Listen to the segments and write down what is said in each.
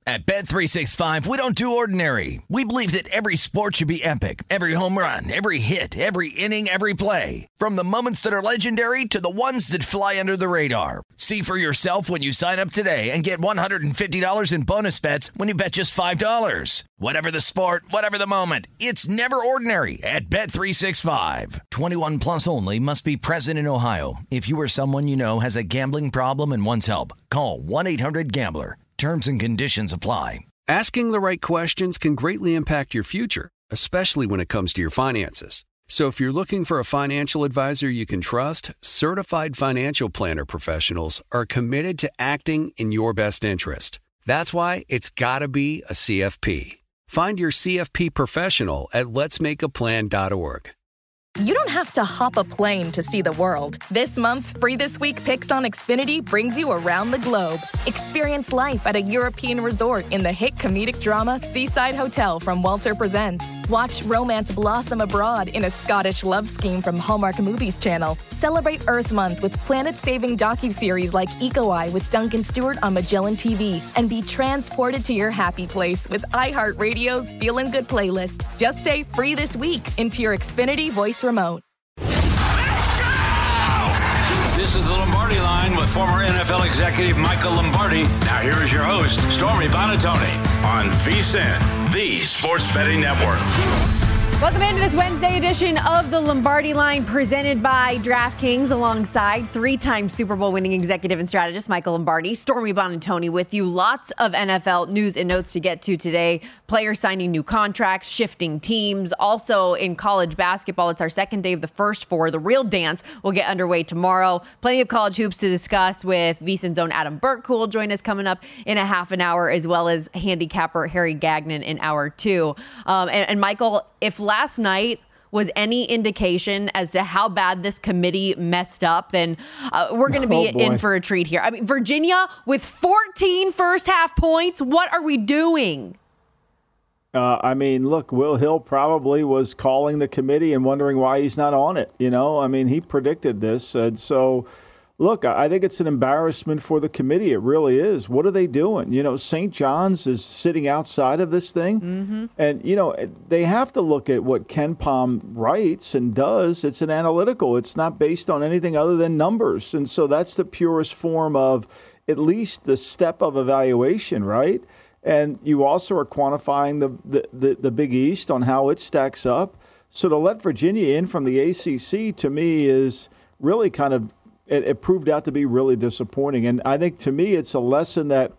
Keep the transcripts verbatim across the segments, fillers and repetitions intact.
At Bet three sixty-five, we don't do ordinary. We believe that every sport should be epic. Every home run, every hit, every inning, every play. From the moments that are legendary to the ones that fly under the radar. See for yourself when you sign up today and get one hundred fifty dollars in bonus bets when you bet just five dollars. Whatever the sport, whatever the moment, it's never ordinary at Bet three sixty-five. twenty-one plus only. Must be present in Ohio. If you or someone you know has a gambling problem and wants help, call one eight hundred gambler. Terms and conditions apply. Asking the right questions can greatly impact your future, especially when it comes to your finances. So if you're looking for a financial advisor you can trust, certified financial planner professionals are committed to acting in your best interest. That's why it's got to be a C F P. Find your C F P professional at lets make a plan dot org. You don't have to hop a plane to see the world. This month's Free This Week Picks on Xfinity brings you around the globe. Experience life at a European resort in the hit comedic drama Seaside Hotel from Walter Presents. Watch romance blossom abroad in a Scottish love scheme from Hallmark Movies Channel. Celebrate Earth Month with planet-saving docuseries like Eco Eye with Duncan Stewart on Magellan T V. And be transported to your happy place with iHeartRadio's Feelin' Good playlist. Just say Free This Week into your Xfinity voice remote. This is the Lombardi Line with former N F L executive Michael Lombardi. Now here is your host, Stormy Buonantony, on VSiN, the Sports Betting Network. Welcome into this Wednesday edition of the Lombardi Line presented by DraftKings alongside three-time Super Bowl winning executive and strategist Michael Lombardi. Stormy Buonantony with you. Lots of N F L news and notes to get to today. Players signing new contracts, shifting teams. Also in college basketball, it's our second day of the first four. The real dance will get underway tomorrow. Plenty of college hoops to discuss with VSiN's own Adam Burke, who will join us coming up in a half an hour, as well as handicapper Harry Gagnon in hour two. Um, and, and Michael, if last night was any indication as to how bad this committee messed up, then uh, we're going to be oh in for a treat here. I mean, Virginia with fourteen first half points. What are we doing? Uh, I mean, look, Will Hill probably was calling the committee and wondering why he's not on it. You know, I mean, he predicted this. And so, look, I think it's an embarrassment for the committee. It really is. What are they doing? You know, Saint John's is sitting outside of this thing. Mm-hmm. And, you know, they have to look at what Ken Pom writes and does. It's an analytical. It's not based on anything other than numbers. And so that's the purest form of at least the step of evaluation, right? And you also are quantifying the, the, the, the Big East on how it stacks up. So to let Virginia in from the A C C, to me, is really kind of It, it proved out to be really disappointing. And I think, to me, it's a lesson that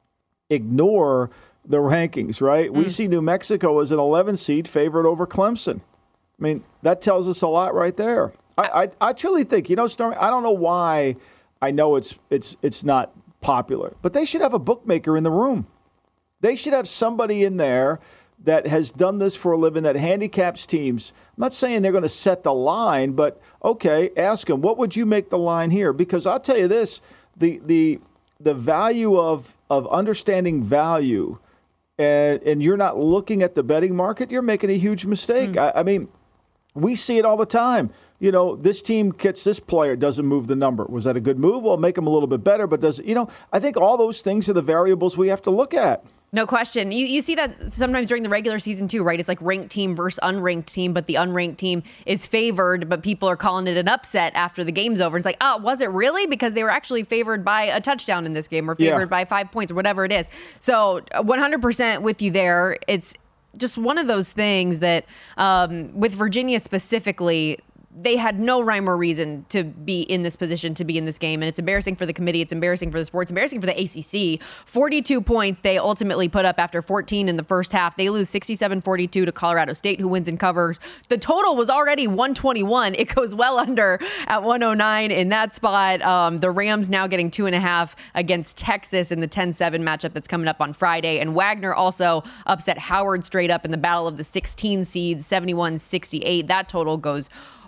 ignore the rankings, right? Mm. We see New Mexico as an eleven seed favorite over Clemson. I mean, that tells us a lot right there. I, I, I truly think, you know, Stormy, I don't know why I know it's it's it's not popular, but they should have a bookmaker in the room. They should have somebody in there that has done this for a living, that handicaps teams. I'm not saying they're going to set the line, but okay, ask them, what would you make the line here? Because I'll tell you this, the the the value of of understanding value, and, and you're not looking at the betting market, you're making a huge mistake. Mm. I, I mean, we see it all the time. You know, this team gets this player, doesn't move the number. Was that a good move? Well, make them a little bit better, but does, you know, I think all those things are the variables we have to look at. No question. You you see that sometimes during the regular season too, right? It's like ranked team versus unranked team, but the unranked team is favored, but people are calling it an upset after the game's over. It's like, oh, was it really? Because they were actually favored by a touchdown in this game, or favored yeah. by five points or whatever it is. So one hundred percent with you there. It's just one of those things that um, with Virginia specifically, they had no rhyme or reason to be in this position, to be in this game. And it's embarrassing for the committee. It's embarrassing for the sport. It's embarrassing for the A C C. forty-two points they ultimately put up after fourteen in the first half. They lose sixty-seven forty-two to Colorado State, who wins and covers. The total was already one twenty-one. It goes well under at one oh nine in that spot. Um, the Rams now getting two and a half against Texas in the ten seven matchup that's coming up on Friday. And Wagner also upset Howard straight up in the battle of the sixteen seeds, seventy-one sixty-eight. That total goes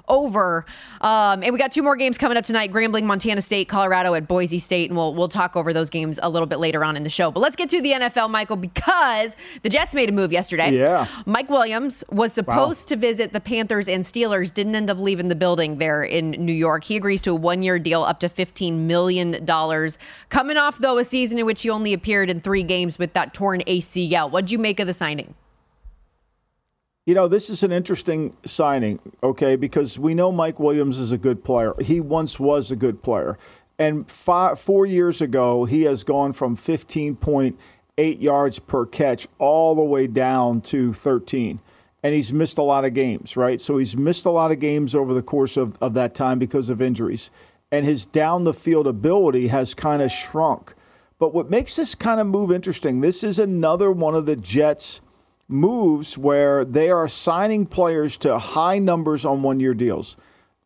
over. Um, and we got two more games coming up tonight: Grambling, Montana State, Colorado at Boise State, and we'll we'll talk over those games a little bit later on in the show. But let's get to the N F L, Michael, because the Jets made a move yesterday. Yeah. Mike Williams was supposed Wow. to visit the Panthers and Steelers, didn't end up leaving the building there in New York. He agrees to a one-year deal up to fifteen million dollars. Coming off, though, a season in which he only appeared in three games with that torn A C L. What'd you make of the signing? You know, this is an interesting signing, okay, because we know Mike Williams is a good player. He once was a good player. And five, four years ago, he has gone from fifteen point eight yards per catch all the way down to thirteen. And he's missed a lot of games, right? So he's missed a lot of games over the course of, of that time because of injuries. And his down-the-field ability has kind of shrunk. But what makes this kind of move interesting, this is another one of the Jets' moves where they are signing players to high numbers on one-year deals.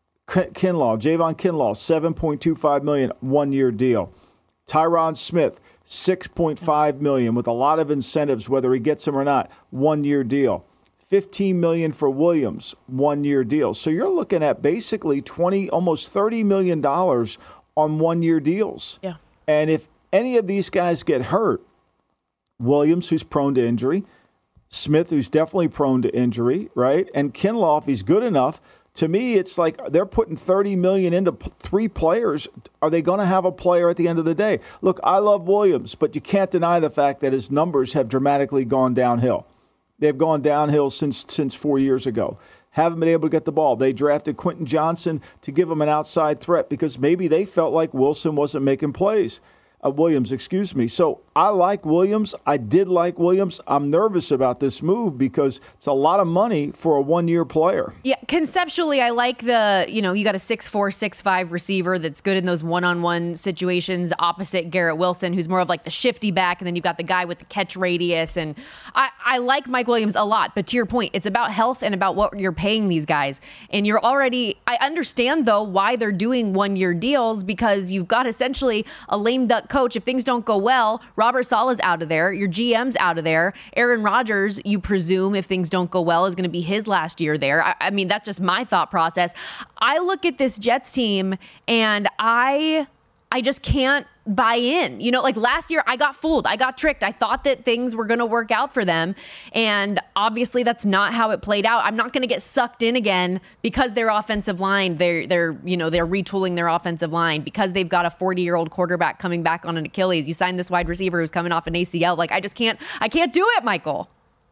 Kinlaw, Javon Kinlaw, seven point two five million dollars one-year deal. Tyron Smith, six point five million dollars with a lot of incentives, whether he gets them or not, one-year deal. fifteen million dollars for Williams, one-year deal. So you're looking at basically twenty, almost thirty million dollars on one-year deals. Yeah. And if any of these guys get hurt, Williams, who's prone to injury, Smith, who's definitely prone to injury, right? And Kinlaw, if he's good enough, to me, it's like they're putting thirty million dollars into p- three players. Are they going to have a player at the end of the day? Look, I love Williams, but you can't deny the fact that his numbers have dramatically gone downhill. They've gone downhill since since four years ago. Haven't been able to get the ball. They drafted Quentin Johnson to give him an outside threat because maybe they felt like Wilson wasn't making plays. Uh, Williams, excuse me. So I like Williams. I did like Williams. I'm nervous about this move because it's a lot of money for a one-year player. Yeah, conceptually, I like the, you know, you got a six four, six five receiver that's good in those one-on-one situations opposite Garrett Wilson, who's more of like the shifty back, and then you've got the guy with the catch radius. And I, I like Mike Williams a lot, but to your point, it's about health and about what you're paying these guys. And you're already, I understand, though, why they're doing one-year deals, because you've got essentially a lame duck coach. If things don't go well, Robert Saleh's out of there. Your G M's out of there. Aaron Rodgers, you presume, if things don't go well, is going to be his last year there. I, I mean, that's just my thought process. I look at this Jets team and I, I just can't buy in. You know, like last year I got fooled. I got tricked. I thought that things were going to work out for them. And obviously that's not how it played out. I'm not going to get sucked in again because their offensive line, they're, they're, you know, they're retooling their offensive line because they've got a forty year old quarterback coming back on an Achilles. You signed this wide receiver who's coming off an A C L. Like I just can't, I can't do it, Michael.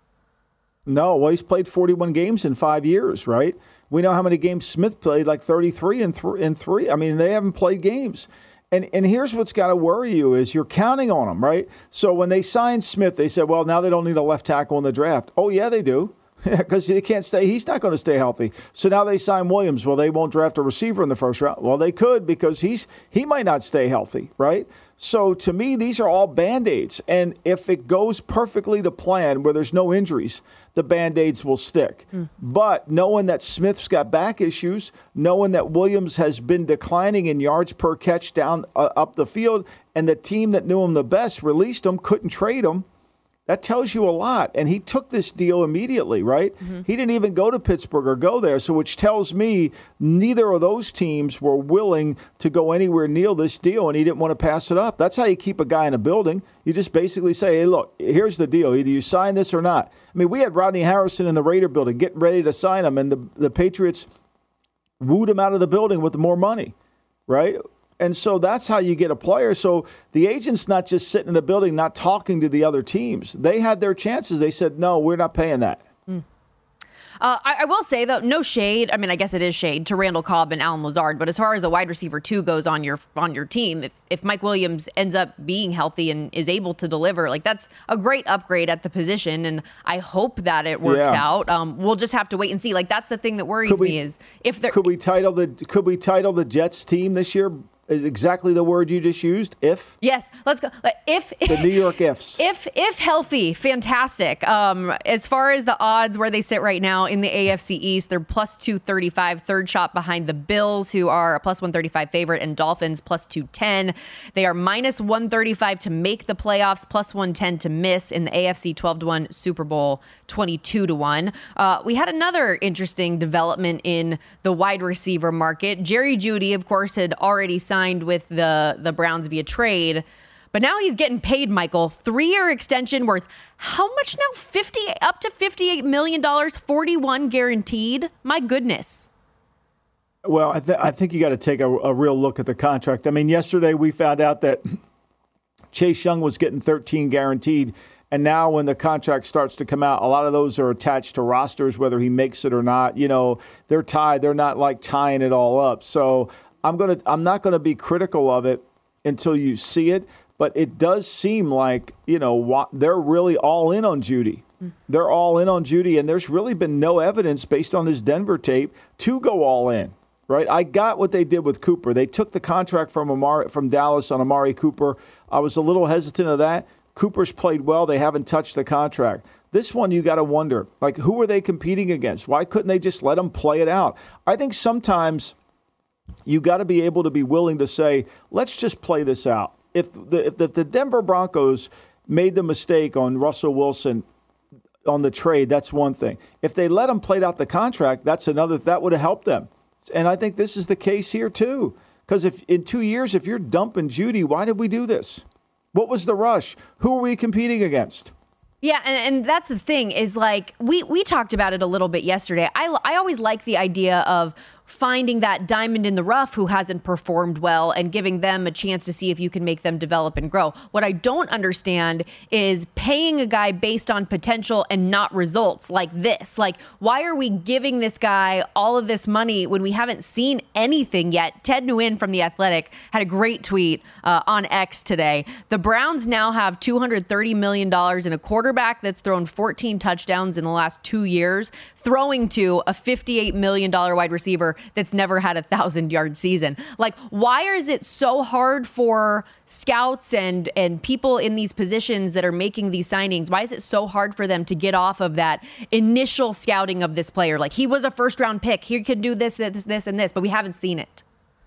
No, well, he's played forty-one games in five years, right? We know how many games Smith played, like thirty-three and th- in three. I mean, they haven't played games. And and here's what's got to worry you is you're counting on them, right? So when they signed Smith, they said, well, now they don't need a left tackle in the draft. Oh, yeah, they do. Because they can't stay. He's not going to stay healthy. So now they sign Williams. Well, they won't draft a receiver in the first round. Well, they could because he's he might not stay healthy, right? So to me, these are all Band-Aids. And if it goes perfectly to plan where there's no injuries, the Band-Aids will stick. Mm. But knowing that Smith's got back issues, knowing that Williams has been declining in yards per catch down uh, up the field, and the team that knew him the best released him, couldn't trade him, that tells you a lot. And he took this deal immediately, right? Mm-hmm. He didn't even go to Pittsburgh or go there. So which tells me neither of those teams were willing to go anywhere near this deal, and he didn't want to pass it up. That's how you keep a guy in a building. You just basically say, hey, look, here's the deal. Either you sign this or not. I mean, we had Rodney Harrison in the Raider building getting ready to sign him, and the, the Patriots wooed him out of the building with more money, right? And so that's how you get a player. So the agent's not just sitting in the building, not talking to the other teams. They had their chances. They said, no, we're not paying that. Mm. Uh, I, I will say, though, no shade. I mean, I guess it is shade to Randall Cobb and Allen Lazard. But as far as a wide receiver two goes on your on your team, if, if Mike Williams ends up being healthy and is able to deliver, like that's a great upgrade at the position. And I hope that it works yeah. out. Um, we'll just have to wait and see. Like that's the thing that worries we, me is if there could we title the could we title the Jets team this year is exactly the word you just used. If yes, let's go. If the New York ifs. If if healthy, fantastic. Um, as far as the odds where they sit right now in the A F C East, they're plus two thirty five, third shot behind the Bills, who are a plus one thirty five favorite, and Dolphins plus two ten. They are minus one thirty five to make the playoffs, plus one ten to miss in the A F C twelve to one, Super Bowl twenty-two to one. Uh, we had another interesting development in the wide receiver market. Jerry Jeudy, of course, had already signed with the, the Browns via trade, but now he's getting paid, Michael. Three-year extension worth how much now? fifty up to fifty-eight million dollars, forty-one guaranteed. My goodness. Well, I, th- I think you got to take a, a real look at the contract. I mean, yesterday we found out that Chase Young was getting thirteen guaranteed. And now when the contract starts to come out, a lot of those are attached to rosters, whether he makes it or not. You know, they're tied. They're not like tying it all up. So I'm gonna I'm not gonna be critical of it until you see it. But it does seem like, you know, they're really all in on Jeudy. They're all in on Jeudy, and there's really been no evidence based on this Denver tape to go all in. Right, I got what they did with Cooper. They took the contract from Amari, from Dallas on Amari Cooper. I was a little hesitant of that. Cooper's played well. They haven't touched the contract. This one, you got to wonder, like, who are they competing against? Why couldn't they just let them play it out? I think sometimes you got to be able to be willing to say, let's just play this out. If the, if the, the Denver Broncos made the mistake on Russell Wilson on the trade, that's one thing. If they let him play out the contract, that's another. That would have helped them. And I think this is the case here, too. Because if in two years, if you're dumping Jeudy, why did we do this? What was the rush? Who are we competing against? Yeah, and, and that's the thing is, like, we, we talked about it a little bit yesterday. I, I always like the idea of finding that diamond in the rough who hasn't performed well and giving them a chance to see if you can make them develop and grow. What I don't understand is paying a guy based on potential and not results like this. Like, why are we giving this guy all of this money when we haven't seen anything yet? Ted Nguyen from The Athletic had a great tweet uh, on X today. The Browns now have two hundred thirty million dollars in a quarterback that's thrown fourteen touchdowns in the last two years, throwing to a fifty-eight million dollars wide receiver that's never had a thousand-yard season. Like, why is it so hard for scouts and and people in these positions that are making these signings? Why is it so hard for them to get off of that initial scouting of this player? Like, he was a first-round pick. He could do this, this, this, and this, but we haven't seen it.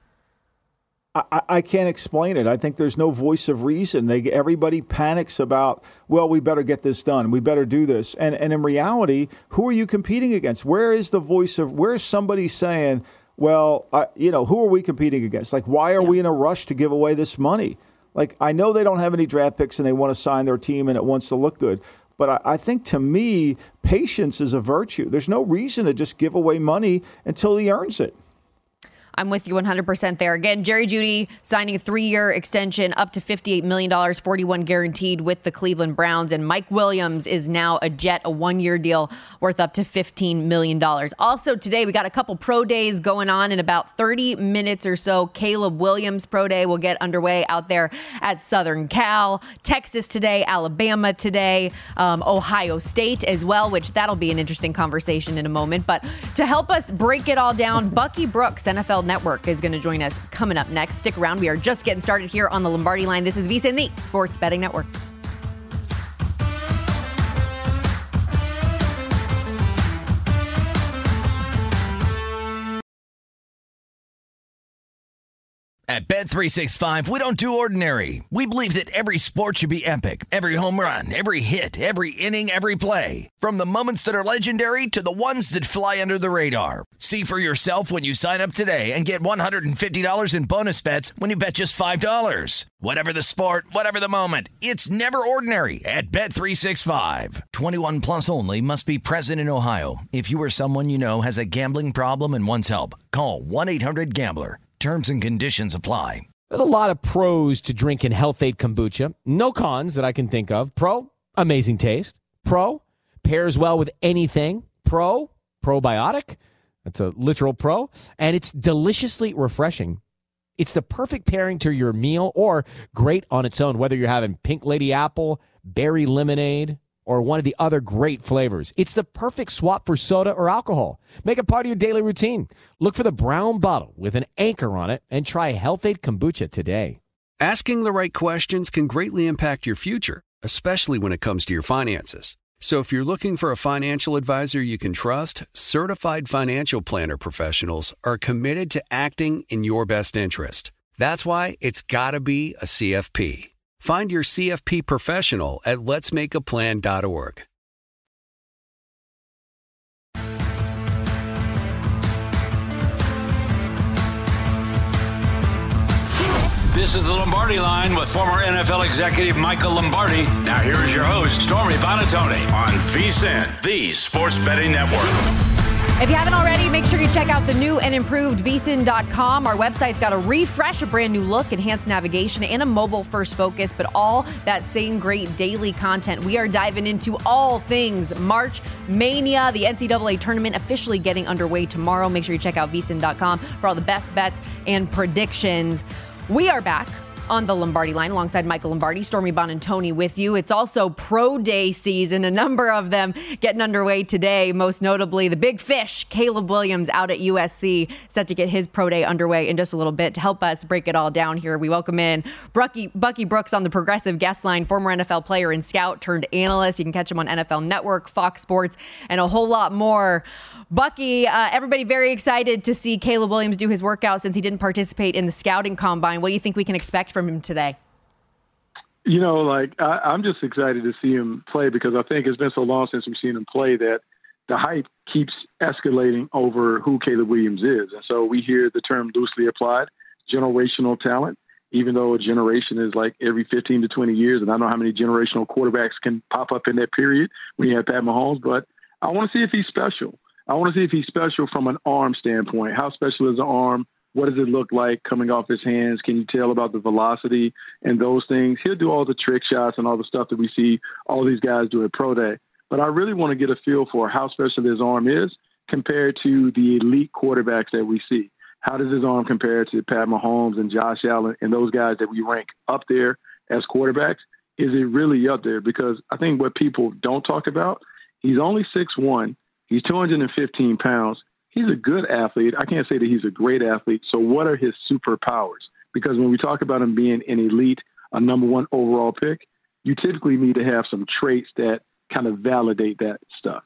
I, I can't explain it. I think there's no voice of reason. They everybody panics about, well, we better get this done. We better do this. And and in reality, who are you competing against? Where is the voice of, where is somebody saying, well, uh, you know, who are we competing against? Like, why are yeah. we in a rush to give away this money? Like, I know they don't have any draft picks and they want to sign their team and it wants to look good. But I, I think, to me, patience is a virtue. There's no reason to just give away money until he earns it. I'm with you one hundred percent there. Again, Jerry Jeudy signing a three-year extension up to fifty-eight million dollars, forty-one guaranteed with the Cleveland Browns. And Mike Williams is now a Jet, a one-year deal worth up to fifteen million dollars. Also today, we got a couple pro days going on in about thirty minutes or so. Caleb Williams pro day will get underway out there at Southern Cal. Texas today, Alabama today, um, Ohio State as well, which that'll be an interesting conversation in a moment. But to help us break it all down, Bucky Brooks, N F L Network, is going to join us coming up next. Stick around. We are just getting started here on the Lombardi Line. This is VSiN, the Sports Betting Network. At Bet three sixty-five, we don't do ordinary. We believe that every sport should be epic. Every home run, every hit, every inning, every play. From the moments that are legendary to the ones that fly under the radar. See for yourself when you sign up today and get one hundred fifty dollars in bonus bets when you bet just five dollars. Whatever the sport, whatever the moment, it's never ordinary at Bet three sixty-five. twenty-one plus only. Must be present in Ohio. If you or someone you know has a gambling problem and wants help, call one eight hundred gambler. Terms and conditions apply. There's a lot of pros to drinking Health-Ade kombucha. No cons that I can think of. Pro, amazing taste. Pro, pairs well with anything. Pro, probiotic. That's a literal pro. And it's deliciously refreshing. It's the perfect pairing to your meal or great on its own, whether you're having pink lady apple, berry lemonade, or one of the other great flavors. It's the perfect swap for soda or alcohol. Make it part of your daily routine. Look for the brown bottle with an anchor on it and try Health-Ade Kombucha today. Asking the right questions can greatly impact your future, especially when it comes to your finances. So if you're looking for a financial advisor you can trust, certified financial planner professionals are committed to acting in your best interest. That's why it's got to be a C F P. Find your C F P professional at lets make a plan dot org. This is the Lombardi Line with former N F L executive Michael Lombardi. Now here is your host, Stormy Buonantony, on VSiN, the Sports Betting Network. If you haven't already, make sure you check out the new and improved V S I N dot com. Our website's got a refresh, a brand new look, enhanced navigation, and a mobile-first focus, but all that same great daily content. We are diving into all things March Mania, the N C double A tournament officially getting underway tomorrow. Make sure you check out V S I N dot com for all the best bets and predictions. We are back on the Lombardi Line alongside Michael Lombardi, Stormy Buonantony with you. It's also Pro Day season, a number of them getting underway today, most notably the big fish, Caleb Williams out at U S C, set to get his Pro Day underway in just a little bit. To help us break it all down here, we welcome in Bucky, Bucky Brooks on the Progressive guest line, former N F L player and scout turned analyst. You can catch him on N F L Network, Fox Sports, and a whole lot more. Bucky, uh, everybody very excited to see Caleb Williams do his workout since he didn't participate in the scouting combine. What do you think we can expect from him today? You know, like, I, I'm just excited to see him play because I think it's been so long since we've seen him play that the hype keeps escalating over who Caleb Williams is. And so we hear the term loosely applied, generational talent, even though a generation is like every fifteen to twenty years. And I don't know how many generational quarterbacks can pop up in that period when you have Pat Mahomes, but I want to see if he's special. I want to see if he's special from an arm standpoint. How special is the arm? What does it look like coming off his hands? Can you tell about the velocity and those things? He'll do all the trick shots and all the stuff that we see all these guys do at Pro Day. But I really want to get a feel for how special his arm is compared to the elite quarterbacks that we see. How does his arm compare to Pat Mahomes and Josh Allen and those guys that we rank up there as quarterbacks? Is it really up there? Because I think what people don't talk about, he's only six one. He's two hundred fifteen pounds. He's a good athlete. I can't say that he's a great athlete. So what are his superpowers? Because when we talk about him being an elite, a number one overall pick, you typically need to have some traits that kind of validate that stuff.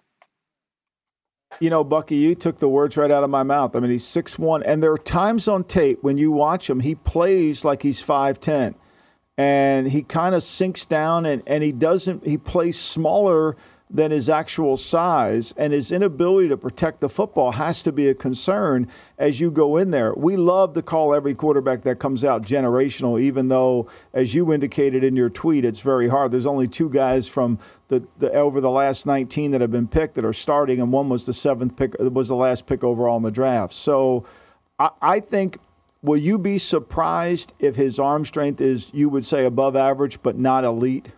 You know, Bucky, you took the words right out of my mouth. I mean, he's six one, and there are times on tape when you watch him, he plays like he's five ten. And he kind of sinks down, and, and he doesn't – he plays smaller – than his actual size, and his inability to protect the football has to be a concern as you go in there. We love to call every quarterback that comes out generational, even though, as you indicated in your tweet, it's very hard. There's only two guys from the, the over the last nineteen that have been picked that are starting, and one was the seventh pick, was the last pick overall in the draft. So I, I think, will you be surprised if his arm strength is, you would say, above average but not elite?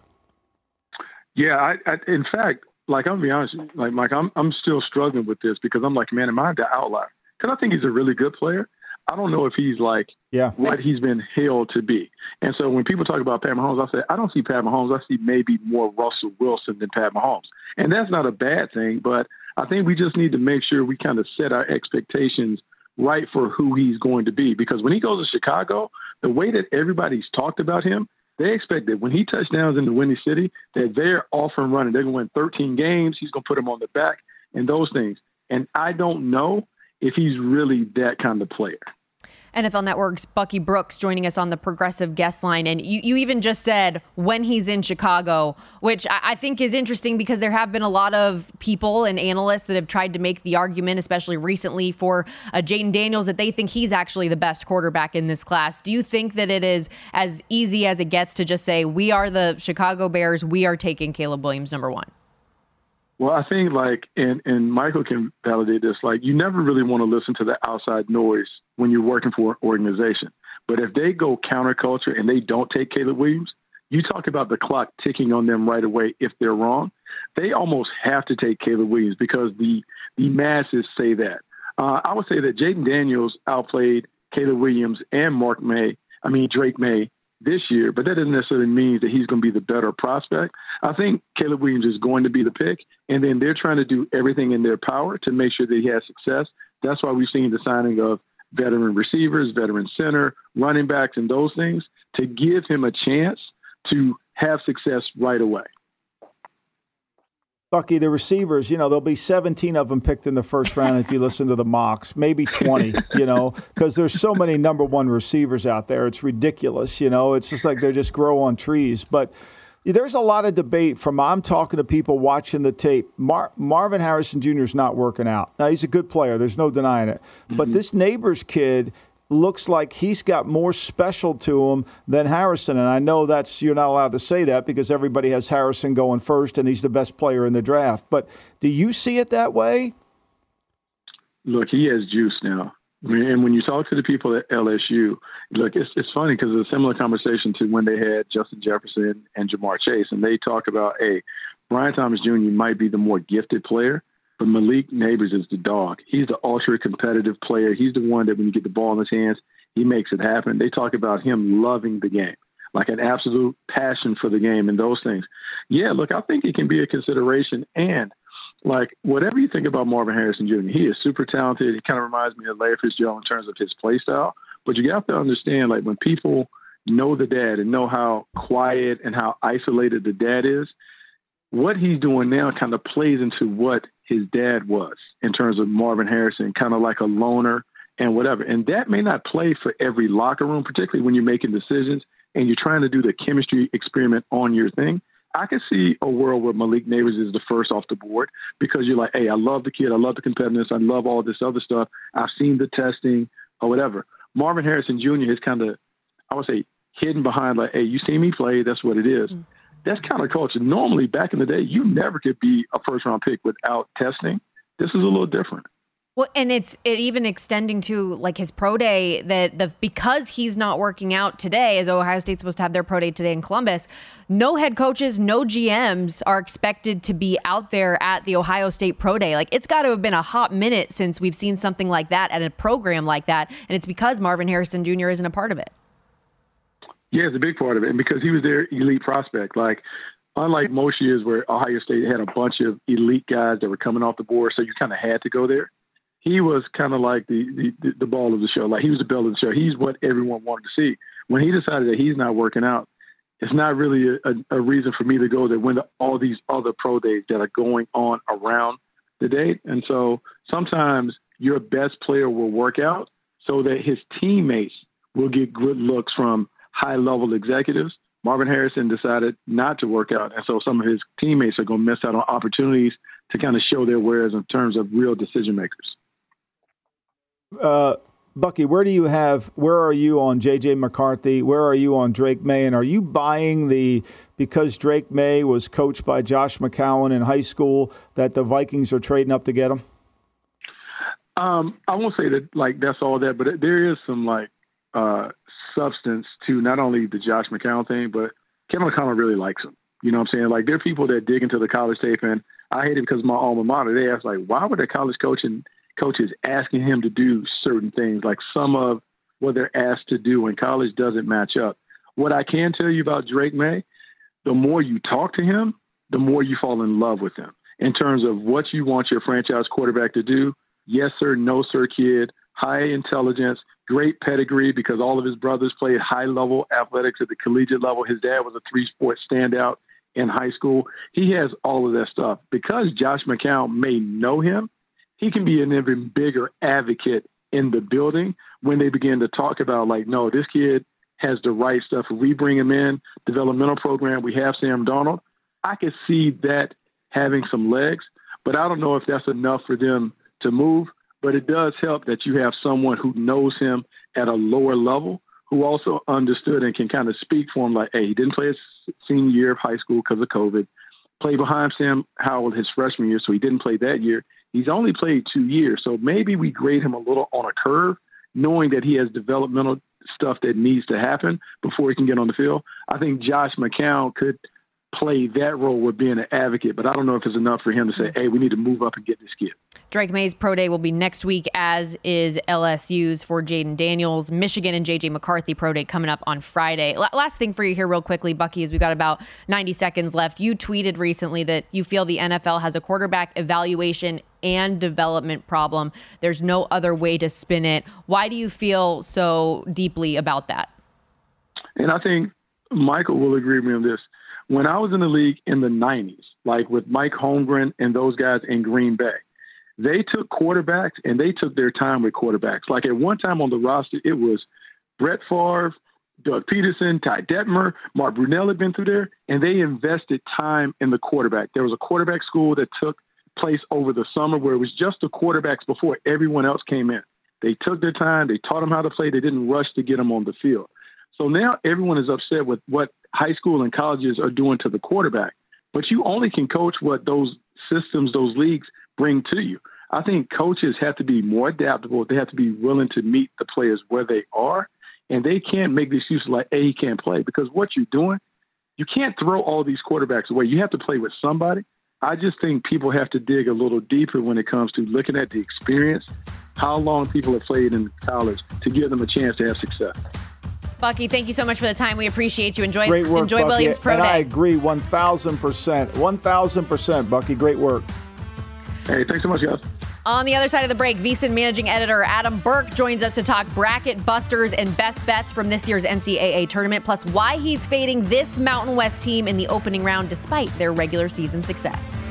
Yeah, I, I, in fact, like, I'm gonna be honest, like, Mike, I'm I'm still struggling with this because I'm like, man, am I the outlier? Because I think he's a really good player. I don't know if he's like yeah. what he's been hailed to be. And so when people talk about Pat Mahomes, I say, I don't see Pat Mahomes. I see maybe more Russell Wilson than Pat Mahomes. And that's not a bad thing, but I think we just need to make sure we kind of set our expectations right for who he's going to be. Because when he goes to Chicago, the way that everybody's talked about him, they expect that when he touchdowns in the Windy City, that they're off and running. They're going to win thirteen games. He's going to put them on the back and those things. And I don't know if he's really that kind of player. N F L Network's Bucky Brooks joining us on the Progressive guest line. And you, you even just said when he's in Chicago, which I, I think is interesting because there have been a lot of people and analysts that have tried to make the argument, especially recently for uh, Jayden Daniels, that they think he's actually the best quarterback in this class. Do you think that it is as easy as it gets to just say, we are the Chicago Bears, we are taking Caleb Williams number one? Well, I think, like, and, and Michael can validate this, like, you never really want to listen to the outside noise when you're working for an organization. But if they go counterculture and they don't take Caleb Williams, you talk about the clock ticking on them right away if they're wrong. They almost have to take Caleb Williams because the, the masses say that. Uh, I would say that Jayden Daniels outplayed Caleb Williams and Mark May, I mean, Drake May, this year, but that doesn't necessarily mean that he's going to be the better prospect. I think Caleb Williams is going to be the pick, and then they're trying to do everything in their power to make sure that he has success. That's why we've seen the signing of veteran receivers, veteran center, running backs, and those things to give him a chance to have success right away. Bucky, the receivers, you know, there'll be seventeen of them picked in the first round if you listen to the mocks, maybe twenty, you know, because there's so many number one receivers out there. It's ridiculous, you know. It's just like they just grow on trees. But there's a lot of debate from I'm talking to people watching the tape. Mar- Marvin Harrison Junior is not working out. Now, he's a good player. There's no denying it. Mm-hmm. But this Neighbors kid looks like he's got more special to him than Harrison. And I know that's you're not allowed to say that because everybody has Harrison going first and he's the best player in the draft. But do you see it that way? Look, he has juice now. And when you talk to the people at L S U, look, it's it's funny because it's a similar conversation to when they had Justin Jefferson and Jamar Chase. And they talk about, hey, Brian Thomas Junior might be the more gifted player, but Malik Neighbors is the dog. He's the ultra-competitive player. He's the one that when you get the ball in his hands, he makes it happen. They talk about him loving the game, like an absolute passion for the game and those things. Yeah, look, I think it can be a consideration. And, like, whatever you think about Marvin Harrison Junior, he is super talented. He kind of reminds me of Larry Fitzgerald in terms of his play style. But you have to understand, like, when people know the dad and know how quiet and how isolated the dad is, what he's doing now kind of plays into what his dad was in terms of Marvin Harrison, kind of like a loner and whatever. And that may not play for every locker room, particularly when you're making decisions and you're trying to do the chemistry experiment on your thing. I can see a world where Malik Neighbors is the first off the board because you're like, hey, I love the kid. I love the competitiveness. I love all this other stuff. I've seen the testing or whatever. Marvin Harrison Junior is kind of, I would say, hidden behind like, hey, you see me play. That's what it is. Mm-hmm. That's kind of culture. Normally, back in the day, you never could be a first-round pick without testing. This is a little different. Well, and it's it even extending to like his pro day that the because he's not working out today, as Ohio State's supposed to have their pro day today in Columbus, no head coaches, no G Ms are expected to be out there at the Ohio State pro day. Like, it's got to have been a hot minute since we've seen something like that at a program like that, and it's because Marvin Harrison Junior isn't a part of it. Yeah, it's a big part of it. And because he was their elite prospect, like unlike most years where Ohio State had a bunch of elite guys that were coming off the board, so you kind of had to go there. He was kind of like the, the the ball of the show. Like, he was the bell of the show. He's what everyone wanted to see. When he decided that he's not working out, it's not really a, a, a reason for me to go there when the, all these other pro days that are going on around the date. And so sometimes your best player will work out so that his teammates will get good looks from high-level executives. Marvin Harrison decided not to work out, and so some of his teammates are going to miss out on opportunities to kind of show their wares in terms of real decision makers. Uh, Bucky, where do you have? Where are you on J J McCarthy? Where are you on Drake May? And are you buying the because Drake May was coached by Josh McCown in high school that the Vikings are trading up to get him? Um, I won't say that like that's all that, but there is some like. Uh, substance to not only the Josh McCown thing, but Kevin McConnell really likes him. You know what I'm saying? Like, there are people that dig into the college tape, and I hate it because of my alma mater. They ask, like, why were the college coaching coaches asking him to do certain things? Like, some of what they're asked to do in college doesn't match up. What I can tell you about Drake May, the more you talk to him, the more you fall in love with him. In terms of what you want your franchise quarterback to do, yes, sir, no, sir, kid, high intelligence, great pedigree because all of his brothers played high-level athletics at the collegiate level. His dad was a three-sport standout in high school. He has all of that stuff. Because Josh McCown may know him, he can be an even bigger advocate in the building when they begin to talk about, like, no, this kid has the right stuff. If we bring him in, developmental program, we have Sam Darnold. I could see that having some legs, but I don't know if that's enough for them to move. But it does help that you have someone who knows him at a lower level, who also understood and can kind of speak for him like, hey, he didn't play his senior year of high school because of COVID, played behind Sam Howell his freshman year, so he didn't play that year. He's only played two years, so maybe we grade him a little on a curve, knowing that he has developmental stuff that needs to happen before he can get on the field. I think Josh McCown could play that role with being an advocate, but I don't know if it's enough for him to say, hey, we need to move up and get this kid. Drake May's pro day will be next week, as is L S U's for Jaden Daniels. Michigan and J J McCarthy pro day coming up on Friday. L- last thing for you here real quickly, Bucky, is we've got about ninety seconds left. You tweeted recently that you feel the N F L has a quarterback evaluation and development problem. There's no other way to spin it. Why do you feel so deeply about that? And I think Michael will agree with me on this. When I was in the league in the nineties, like with Mike Holmgren and those guys in Green Bay, they took quarterbacks and they took their time with quarterbacks. Like at one time on the roster, it was Brett Favre, Doug Peterson, Ty Detmer, Mark Brunell had been through there, and they invested time in the quarterback. There was a quarterback school that took place over the summer where it was just the quarterbacks before everyone else came in. They took their time. They taught them how to play. They didn't rush to get them on the field. So now everyone is upset with what high school and colleges are doing to the quarterback. But you only can coach what those systems, those leagues bring to you. I think coaches have to be more adaptable. They have to be willing to meet the players where they are. And they can't make the excuses like, hey, he can't play. Because what you're doing, you can't throw all these quarterbacks away. You have to play with somebody. I just think people have to dig a little deeper when it comes to looking at the experience, how long people have played in college to give them a chance to have success. Bucky, thank you so much for the time. We appreciate you. Enjoy, Great work, enjoy Bucky. Williams Pro and Day. I agree one thousand percent. one thousand percent, Bucky. Great work. Hey, thanks so much, guys. On the other side of the break, VSiN managing editor Adam Burke joins us to talk bracket busters and best bets from this year's N C double A tournament, plus why he's fading this Mountain West team in the opening round despite their regular season success.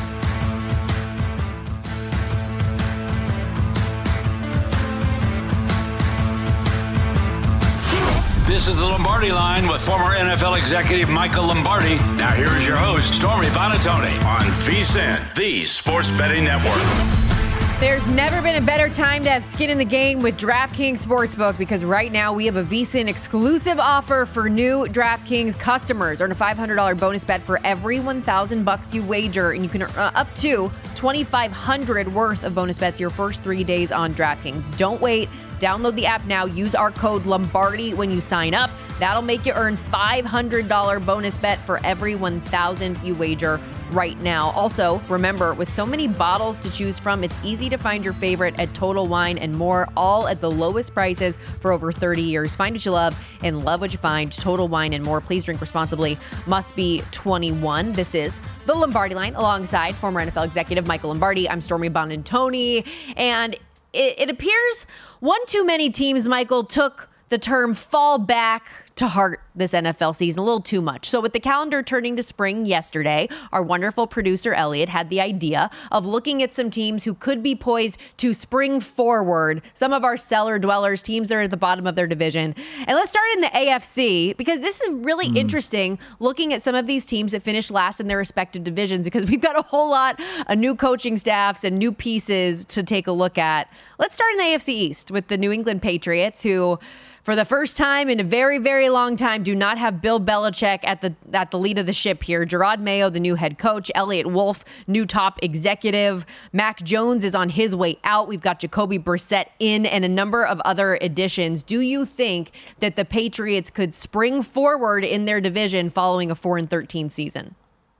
This is the Lombardi Line with former N F L executive Michael Lombardi. Now here is your host, Stormy Buonantony, on VSiN, the Sports Betting Network. There's never been a better time to have skin in the game with DraftKings Sportsbook, because right now we have a VSiN exclusive offer for new DraftKings customers. Earn a five hundred dollars bonus bet for every one thousand bucks you wager, and you can earn up to twenty-five hundred dollars worth of bonus bets your first three days on DraftKings. Don't wait. Download the app now. Use our code Lombardi when you sign up. That'll make you earn five hundred dollars bonus bet for every one thousand you wager right now. Also, remember, with so many bottles to choose from, it's easy to find your favorite at Total Wine and More, all at the lowest prices for over thirty years. Find what you love and love what you find. Total Wine and More. Please drink responsibly. Must be twenty-one. This is the Lombardi Line alongside former N F L executive Michael Lombardi. I'm Stormy Buonantony, and it, it appears one too many teams, Michael, took the term fall back to heart this N F L season a little too much. So with the calendar turning to spring yesterday, our wonderful producer Elliot had the idea of looking at some teams who could be poised to spring forward, some of our cellar dwellers, teams that are at the bottom of their division. And let's start in the A F C, because this is really mm. interesting looking at some of these teams that finished last in their respective divisions, because we've got a whole lot of new coaching staffs and new pieces to take a look at. Let's start in the A F C East with the New England Patriots, who for the first time in a very, very long time, do not have Bill Belichick at the at the lead of the ship here. Gerard Mayo, the new head coach. Elliott Wolf, new top executive. Mac Jones is on his way out. We've got Jacoby Brissett in and a number of other additions. Do you think that the Patriots could spring forward in their division following a four and thirteen season?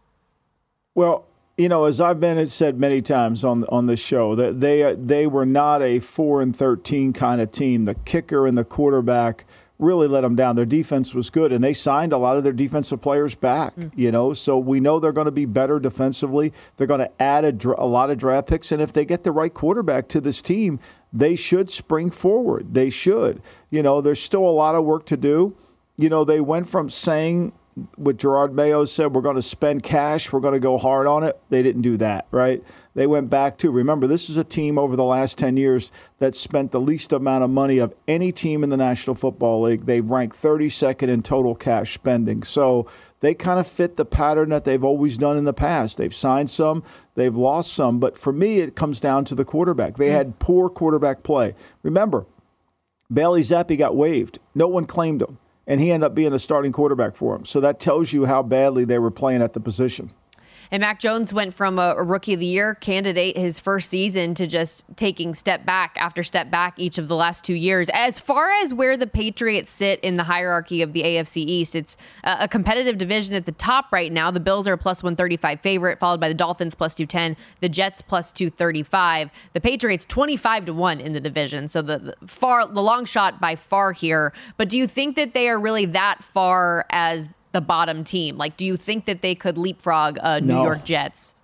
Well, you know, as I've been said many times on on this show, that they they were not a four and thirteen kind of team. The kicker and the quarterback really let them down. Their defense was good, and they signed a lot of their defensive players back. Mm. You know, so we know they're going to be better defensively. They're going to add a, a lot of draft picks, and if they get the right quarterback to this team, they should spring forward. They should. You know, there's still a lot of work to do. You know, they went from saying what Gerard Mayo said, we're going to spend cash, we're going to go hard on it. They didn't do that, right? They went back to, remember, this is a team over the last ten years that spent the least amount of money of any team in the National Football League. They ranked thirty-second in total cash spending. So they kind of fit the pattern that they've always done in the past. They've signed some, they've lost some. But for me, it comes down to the quarterback. They had poor quarterback play. Remember, Bailey Zappi got waived. No one claimed him. And he ended up being a starting quarterback for him. So that tells you how badly they were playing at the position. And Mac Jones went from a, a rookie of the year candidate his first season to just taking step back after step back each of the last two years. As far as where the Patriots sit in the hierarchy of the A F C East, it's a, a competitive division at the top right now. The Bills are a plus one thirty-five favorite, followed by the Dolphins plus two ten, the Jets plus two thirty-five, the Patriots twenty-five to one in the division. So the, the far, the long shot by far here. But do you think that they are really that far as the bottom team? Like, do you think that they could leapfrog uh, New no. York Jets?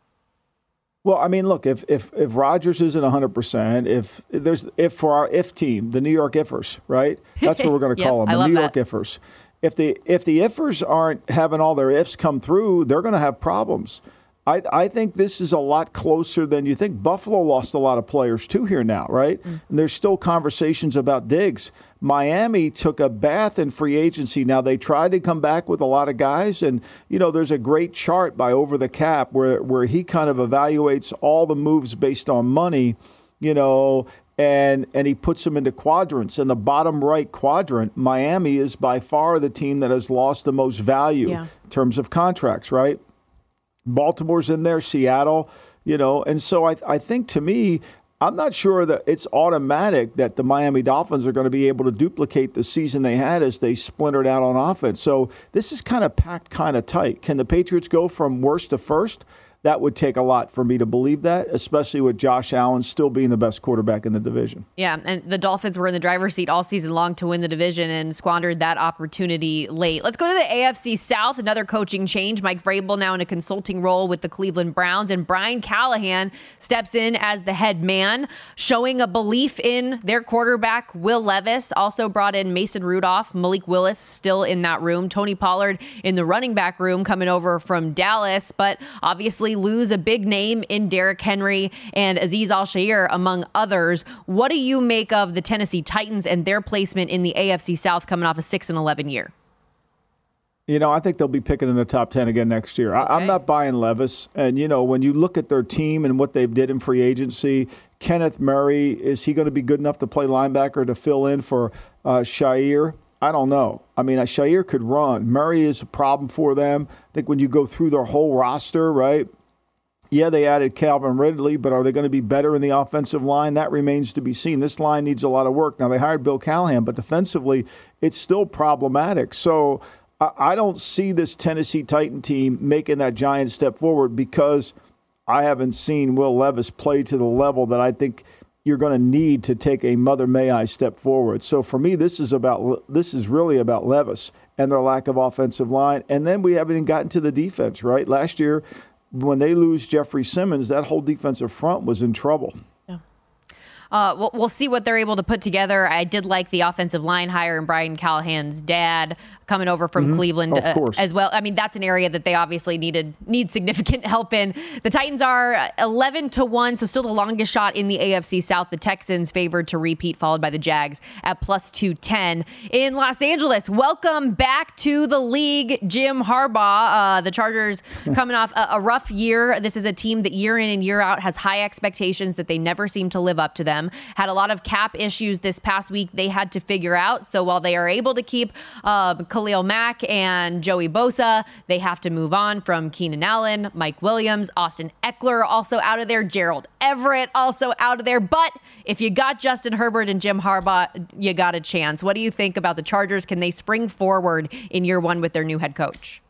Well, I mean, look, if if if Rodgers isn't one hundred percent, if there's if for our if team, the New York Ifers, right? That's what we're going to yep, call them, the New York that. Ifers. If the if the Ifers aren't having all their ifs come through, they're going to have problems. I I think this is a lot closer than you think. Buffalo lost a lot of players too here now, right? Mm. And there's still conversations about Diggs. Miami took a bath in free agency. Now, they tried to come back with a lot of guys, and, you know, there's a great chart by Over the Cap where, where he kind of evaluates all the moves based on money, you know, and and he puts them into quadrants. In the bottom right quadrant, Miami is by far the team that has lost the most value yeah. in terms of contracts, right? Baltimore's in there, Seattle, you know, and so I I think to me, I'm not sure that it's automatic that the Miami Dolphins are going to be able to duplicate the season they had as they splintered out on offense. So this is kind of packed kind of tight. Can the Patriots go from worst to first? That would take a lot for me to believe that, especially with Josh Allen still being the best quarterback in the division. Yeah, and the Dolphins were in the driver's seat all season long to win the division and squandered that opportunity late. Let's go to the A F C South, another coaching change. Mike Vrabel now in a consulting role with the Cleveland Browns, and Brian Callahan steps in as the head man, showing a belief in their quarterback, Will Levis. Also brought in Mason Rudolph, Malik Willis still in that room, Tony Pollard in the running back room coming over from Dallas, but obviously lose a big name in Derrick Henry and Azeez Al-Shaair, among others. What do you make of the Tennessee Titans and their placement in the A F C South coming off a six and eleven year? You know, I think they'll be picking in the top ten again next year. Okay. I, I'm not buying Levis. And, you know, when you look at their team and what they've did in free agency, Kenneth Murray, is he going to be good enough to play linebacker to fill in for uh, Shaair? I don't know. I mean, Shaair could run. Murray is a problem for them. I think when you go through their whole roster, right, yeah, they added Calvin Ridley, but are they going to be better in the offensive line? That remains to be seen. This line needs a lot of work. Now, they hired Bill Callahan, but defensively, it's still problematic. So I, I don't see this Tennessee Titan team making that giant step forward because I haven't seen Will Levis play to the level that I think you're going to need to take a Mother May I step forward. So for me, this is about this is really about Levis and their lack of offensive line. And then we haven't even gotten to the defense, right? Last year, when they lose Jeffrey Simmons, that whole defensive front was in trouble. Yeah. Uh, we'll, we'll see what they're able to put together. I did like the offensive line hire and Brian Callahan's dad coming over from mm-hmm. Cleveland of course. Uh, as well. I mean, that's an area that they obviously needed need significant help in. The Titans are eleven to one, so still the longest shot in the A F C South. The Texans favored to repeat, followed by the Jags at plus two ten. In Los Angeles, welcome back to the league, Jim Harbaugh. Uh, the Chargers coming off a, a rough year. This is a team that year in and year out has high expectations that they never seem to live up to them. Had a lot of cap issues this past week they had to figure out. So while they are able to keep uh, Khalil Mack and Joey Bosa, they have to move on from Keenan Allen, Mike Williams, Austin Eckler also out of there, Gerald Everett also out of there. But if you got Justin Herbert and Jim Harbaugh, you got a chance. What do you think about the Chargers? Can they spring forward in year one with their new head coach?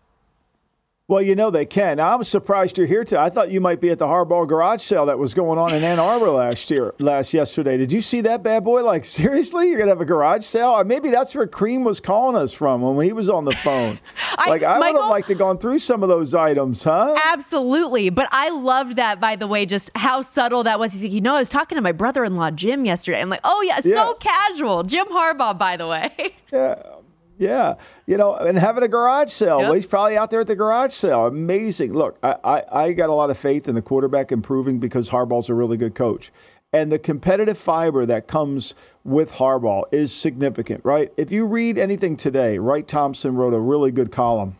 Well, you know they can. Now, I'm surprised you're here today. I thought you might be at the Harbaugh garage sale that was going on in Ann Arbor last year, last yesterday. Did you see that bad boy? Like, seriously? You're going to have a garage sale? Maybe that's where Cream was calling us from when he was on the phone. I, like, I Michael, would have liked to gone through some of those items, huh? Absolutely. But I loved that, by the way, just how subtle that was. He's like, you know, I was talking to my brother-in-law, Jim, yesterday. I'm like, oh, yeah, yeah. So casual. Jim Harbaugh, by the way. Yeah. Yeah, you know, and having a garage sale. Yep. Well, he's probably out there at the garage sale. Amazing. Look, I, I, I got a lot of faith in the quarterback improving because Harbaugh's a really good coach. And the competitive fiber that comes with Harbaugh is significant, right? If you read anything today, Wright Thompson wrote a really good column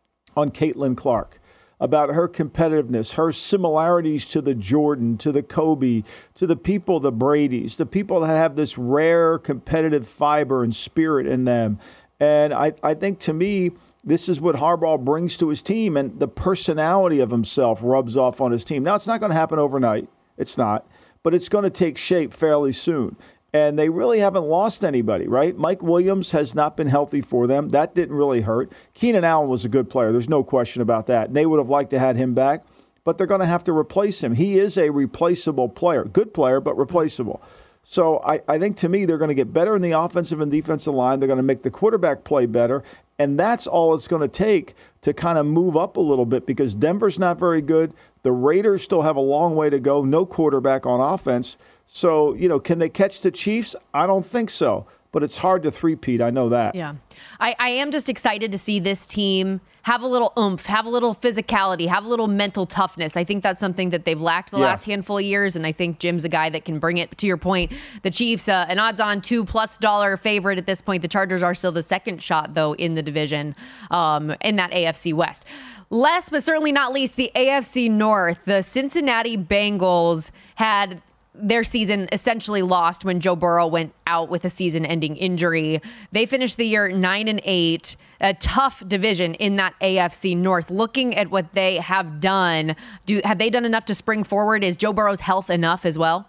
on Caitlin Clark about her competitiveness, her similarities to the Jordan, to the Kobe, to the people, the Bradys, the people that have this rare competitive fiber and spirit in them. And I, I think, to me, This is what Harbaugh brings to his team, and the personality of himself rubs off on his team. Now, it's not going to happen overnight. It's not. But it's going to take shape fairly soon. And they really haven't lost anybody, right? Mike Williams has not been healthy for them. That didn't really hurt. Keenan Allen was a good player. There's no question about that. And they would have liked to have had him back, but they're going to have to replace him. He is a replaceable player. Good player, but replaceable. So I, I think, to me, they're going to get better in the offensive and defensive line. They're going to make the quarterback play better. And that's all it's going to take to kind of move up a little bit, because Denver's not very good. The Raiders still have a long way to go. No quarterback on offense. So, you know, can they catch the Chiefs? I don't think so. But it's hard to three-peat. I know that. Yeah. I, I am just excited to see this team have a little oomph, have a little physicality, have a little mental toughness. I think that's something that they've lacked the yeah. last handful of years, and I think Jim's a guy that can bring it. To your point, the Chiefs, uh, an odds-on two-plus dollar favorite at this point. The Chargers are still the second shot, though, in the division um, in that A F C West. Last but certainly not least, the A F C North. The Cincinnati Bengals had their season essentially lost when Joe Burrow went out with a season-ending injury. They finished the year nine and eight, a tough division in that A F C North. Looking at what they have done, do have they done enough to spring forward? Is Joe Burrow's health enough as well?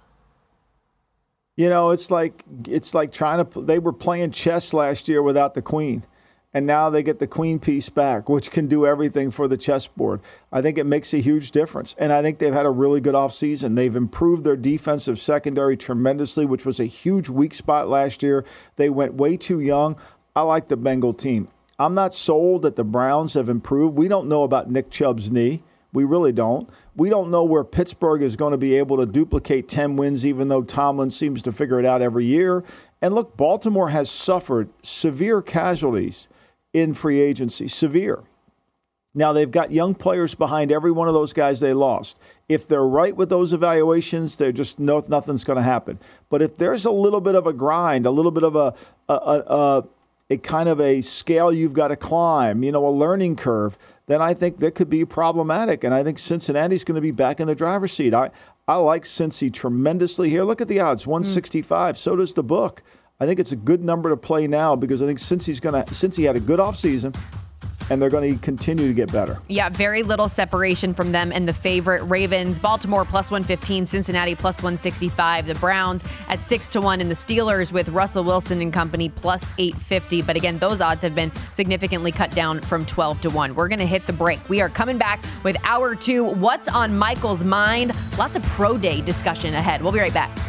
You know, it's like it's like trying to. They were playing chess last year without the queen. And now they get the queen piece back, which can do everything for the chessboard. I think it makes a huge difference. And I think they've had a really good offseason. They've improved their defensive secondary tremendously, which was a huge weak spot last year. They went way too young. I like the Bengal team. I'm not sold that the Browns have improved. We don't know about Nick Chubb's knee. We really don't. We don't know where Pittsburgh is going to be able to duplicate ten wins, even though Tomlin seems to figure it out every year. And look, Baltimore has suffered severe casualties in free agency, severe. Now, they've got young players behind every one of those guys they lost. If they're right with those evaluations, they're just no, nothing's going to happen. But if there's a little bit of a grind, a little bit of a a, a, a a kind of a scale you've got to climb, you know, a learning curve, then I think that could be problematic. And I think Cincinnati's going to be back in the driver's seat. I, I like Cincy tremendously here. Look at the odds, one sixty-five. Mm. So does the book. I think it's a good number to play now because I think Cincy's going to, Cincy had a good offseason, and they're going to continue to get better. Yeah, very little separation from them and the favorite Ravens. Baltimore plus one fifteen, Cincinnati plus one sixty-five, the Browns at six to one, and the Steelers with Russell Wilson and company plus eight fifty. But again, those odds have been significantly cut down from twelve to one. We're going to hit the break. We are coming back with hour two. What's on Michael's mind? Lots of pro day discussion ahead. We'll be right back.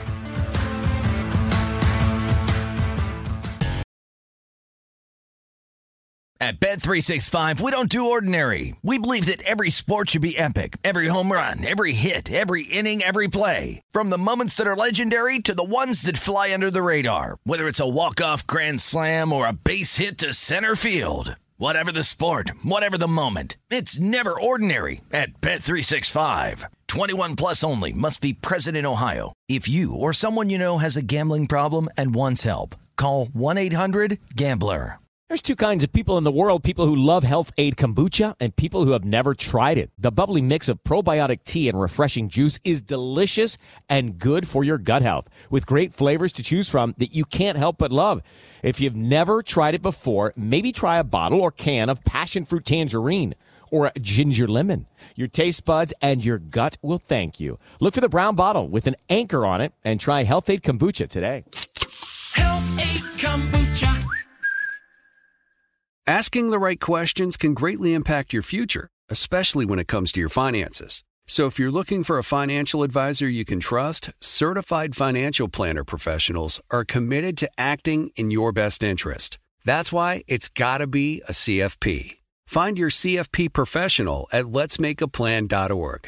At Bet three sixty-five, we don't do ordinary. We believe that every sport should be epic. Every home run, every hit, every inning, every play. From the moments that are legendary to the ones that fly under the radar. Whether it's a walk-off grand slam or a base hit to center field. Whatever the sport, whatever the moment. It's never ordinary at Bet three sixty-five. twenty-one plus only. Must be present in Ohio. If you or someone you know has a gambling problem and wants help, call one eight hundred gambler. There's two kinds of people in the world, people who love Health Aid Kombucha and people who have never tried it. The bubbly mix of probiotic tea and refreshing juice is delicious and good for your gut health, with great flavors to choose from that you can't help but love. If you've never tried it before, maybe try a bottle or can of passion fruit tangerine or a ginger lemon. Your taste buds and your gut will thank you. Look for the brown bottle with an anchor on it and try Health Aid Kombucha today. Health Aid Kombucha. Asking the right questions can greatly impact your future, especially when it comes to your finances. So if you're looking for a financial advisor you can trust, certified financial planner professionals are committed to acting in your best interest. That's why it's got to be a C F P. Find your C F P professional at lets make a plan dot org.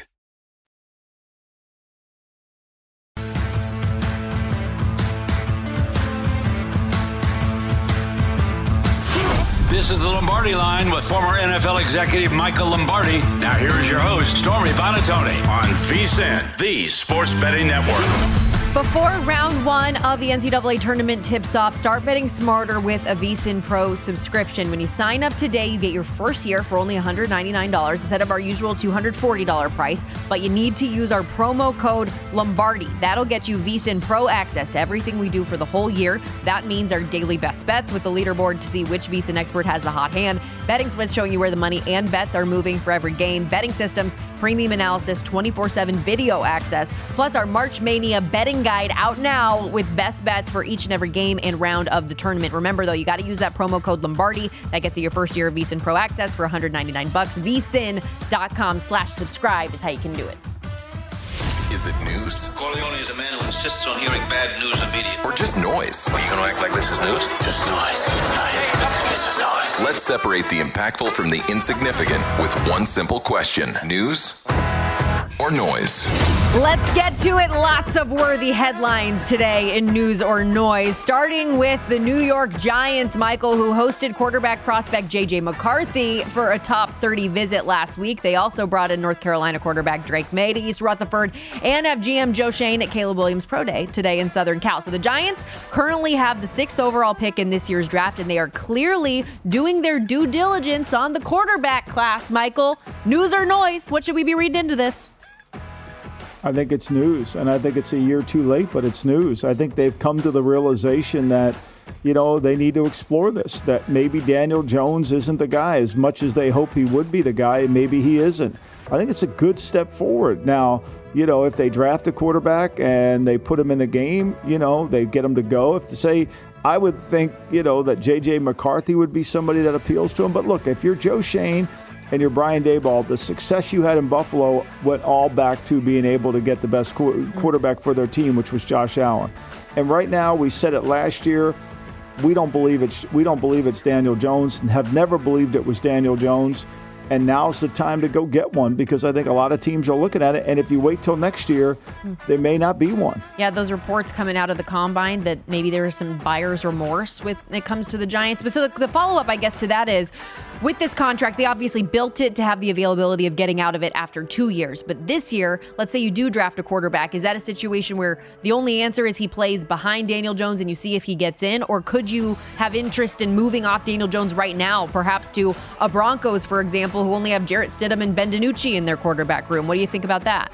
This is the Lombardi Line with former N F L executive Michael Lombardi. Now here is your host, Stormy Buonantony, on VSiN, the Sports Betting Network. Before round one of the N C double A tournament tips off, start betting smarter with a VSiN Pro subscription. When you sign up today, you get your first year for only one hundred ninety-nine dollars instead of our usual two hundred forty dollars price. But you need to use our promo code Lombardi. That'll get you VSiN Pro access to everything we do for the whole year. That means our daily best bets with the leaderboard to see which VSiN expert has the hot hand. Betting splits showing you where the money and bets are moving for every game. Betting systems, premium analysis, twenty-four seven video access, plus our March Mania betting guide out now with best bets for each and every game and round of the tournament. Remember, though, you got to use that promo code Lombardi. That gets you your first year of VSiN Pro access for one hundred ninety-nine bucks. VSiN.com slash subscribe is how you can do it. Is it news? Corleone is a man who insists on hearing bad news immediately. Or just noise? Are you going to act like this is news? Just noise. This is noise. Let's separate the impactful from the insignificant with one simple question. News or noise? Let's get to it. Lots of worthy headlines today in News or Noise, starting with the New York Giants, Michael, who hosted quarterback prospect J J McCarthy for a top thirty visit last week. They also brought in North Carolina quarterback Drake May to East Rutherford and have G M Joe Shane at Caleb Williams Pro Day today in Southern Cal. So the Giants currently have the sixth overall pick in this year's draft, and they are clearly doing their due diligence on the quarterback class, Michael. News or noise? What should we be reading into this? I think it's news, and I think it's a year too late, but it's news. I think they've come to the realization that, you know, they need to explore this, that maybe Daniel Jones isn't the guy. As much as they hope he would be the guy, maybe he isn't. I think it's a good step forward. Now, you know, if they draft a quarterback and they put him in the game, you know, they get him to go. If to say, I would think, you know, that J J McCarthy would be somebody that appeals to him. But look, if you're Joe Shane and you're Brian Daboll, the success you had in Buffalo went all back to being able to get the best qu- quarterback for their team, which was Josh Allen. And right now, we said it last year, we don't believe it's we don't believe it's Daniel Jones, and have never believed it was Daniel Jones. And now's the time to go get one, because I think a lot of teams are looking at it. And if you wait till next year, there may not be one. Yeah, those reports coming out of the combine that maybe there is some buyer's remorse with when it comes to the Giants. But so the, the follow-up, I guess, to that is, with this contract, they obviously built it to have the availability of getting out of it after two years. But this year, let's say you do draft a quarterback. Is that a situation where the only answer is he plays behind Daniel Jones and you see if he gets in? Or could you have interest in moving off Daniel Jones right now, perhaps to a Broncos, for example, who only have Jarrett Stidham and Ben DiNucci in their quarterback room? What do you think about that?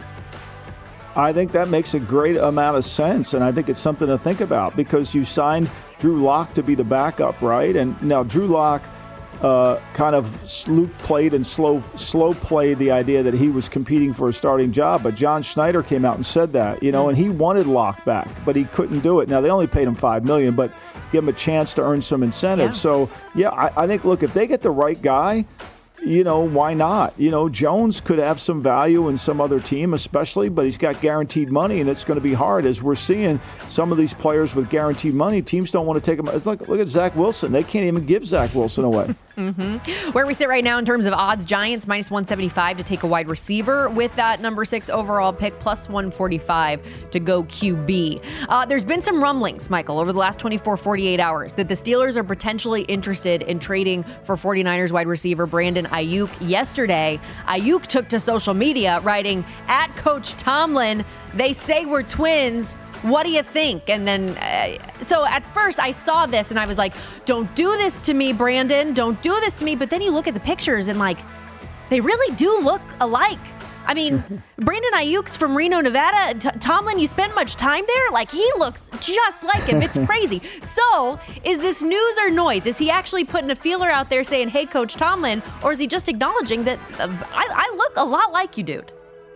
I think that makes a great amount of sense, and I think it's something to think about, because you signed Drew Lock to be the backup, right? And now Drew Lock uh, kind of slow played and slow slow played the idea that he was competing for a starting job, but John Schneider came out and said that, you know, and he wanted Lock back, but he couldn't do it. Now, they only paid him five million dollars, but give him a chance to earn some incentive. Yeah. So, yeah, I, I think, look, if they get the right guy, you know, why not? You know, Jones could have some value in some other team, especially, but he's got guaranteed money, and it's going to be hard. As we're seeing some of these players with guaranteed money, teams don't want to take them. It's like, look at Zach Wilson. They can't even give Zach Wilson away. Mm-hmm. Where we sit right now in terms of odds, Giants minus one seventy-five to take a wide receiver with that number six overall pick, plus one forty-five to go Q B. Uh, there's been some rumblings, Michael, over the last twenty-four, forty-eight hours that the Steelers are potentially interested in trading for 49ers wide receiver Brandon Ayuk. Yesterday, Ayuk took to social media writing, "At Coach Tomlin, they say we're twins. What do you think?" And then, uh, so at first I saw this and I was like, don't do this to me, Brandon. Don't do this to me. But then you look at the pictures and, like, they really do look alike. I mean, Brandon Ayuk's from Reno, Nevada. T- Tomlin, you spend much time there? Like, he looks just like him. It's crazy. So, is this news or noise? Is he actually putting a feeler out there saying, hey, Coach Tomlin? Or is he just acknowledging that uh, I, I look a lot like you, dude?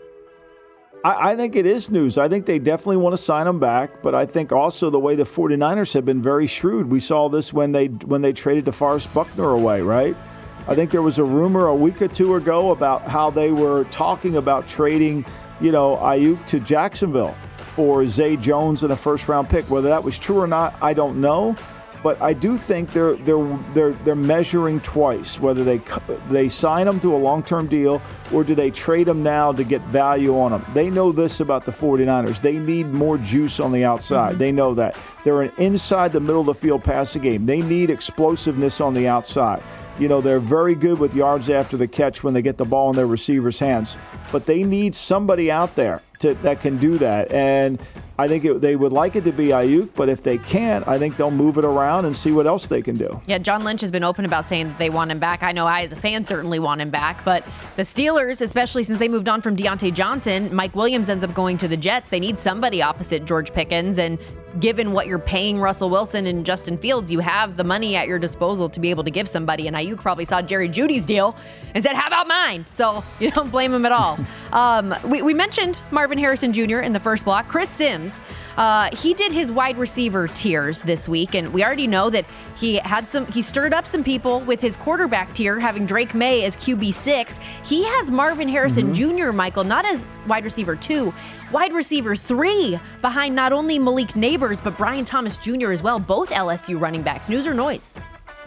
I think it is news. I think they definitely want to sign him back, but I think also the way the 49ers have been very shrewd. We saw this when they when they traded DeForest Buckner away, right? I think there was a rumor a week or two ago about how they were talking about trading, you know, Ayuk to Jacksonville for Zay Jones and a first-round pick. Whether that was true or not, I don't know. But I do think they're they're they're they're measuring twice whether they they sign them to a long-term deal or do they trade them now to get value on them. They know this about the 49ers. They need more juice on the outside. Mm-hmm. They know that. They're an inside the middle of the field passing game. They need explosiveness on the outside. You know, they're very good with yards after the catch when they get the ball in their receivers' hands. But they need somebody out there to, that can do that. And I think it, they would like it to be Ayuk, but if they can't, I think they'll move it around and see what else they can do. Yeah, John Lynch has been open about saying that they want him back. I know I, as a fan, certainly want him back, but the Steelers, especially since they moved on from Deontay Johnson, Mike Williams ends up going to the Jets. They need somebody opposite George Pickens, and given what you're paying Russell Wilson and Justin Fields, you have the money at your disposal to be able to give somebody. And Ayuk probably saw Jerry Jeudy's deal and said, how about mine? So you don't blame him at all. um, we, we mentioned Marvin Harrison Junior in the first block. Chris Sims, uh, he did his wide receiver tiers this week. And we already know that he had some, he stirred up some people with his quarterback tier, having Drake May as Q B six. He has Marvin Harrison mm-hmm. Junior, Michael, not as wide receiver two, wide receiver three, behind not only Malik Neighbors, but Brian Thomas Junior as well, both L S U running backs. News or noise?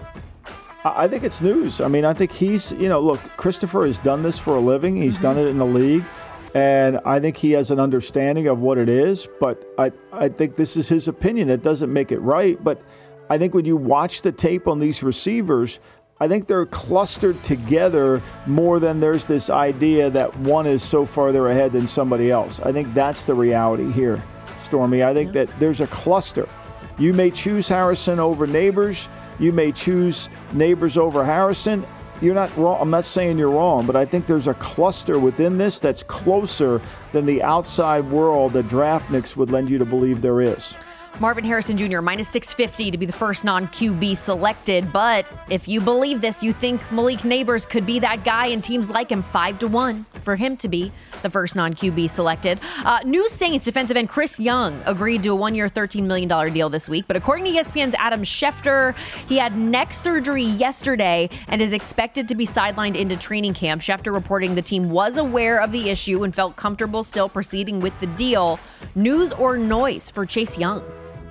I think it's news. I mean, I think he's, you know, look, Christopher has done this for a living. He's mm-hmm. done it in the league. And I think he has an understanding of what it is. But I, I think this is his opinion. It doesn't make it right. But I think when you watch the tape on these receivers, I think they're clustered together more than there's this idea that one is so farther ahead than somebody else. I think that's the reality here, Stormy. I think yeah. that there's a cluster. You may choose Harrison over Neighbors. You may choose Neighbors over Harrison. You're not wrong. I'm not saying you're wrong, but I think there's a cluster within this that's closer than the outside world that DraftNix would lend you to believe there is. Marvin Harrison Junior, minus six fifty to be the first non-Q B selected. But if you believe this, you think Malik Neighbors could be that guy, and teams like him five to one for him to be the first non-Q B selected. Uh, New Saints defensive end Chris Young agreed to a one-year, thirteen million dollars deal this week. But according to E S P N's Adam Schefter, he had neck surgery yesterday and is expected to be sidelined into training camp. Schefter reporting the team was aware of the issue and felt comfortable still proceeding with the deal. News or noise for Chase Young?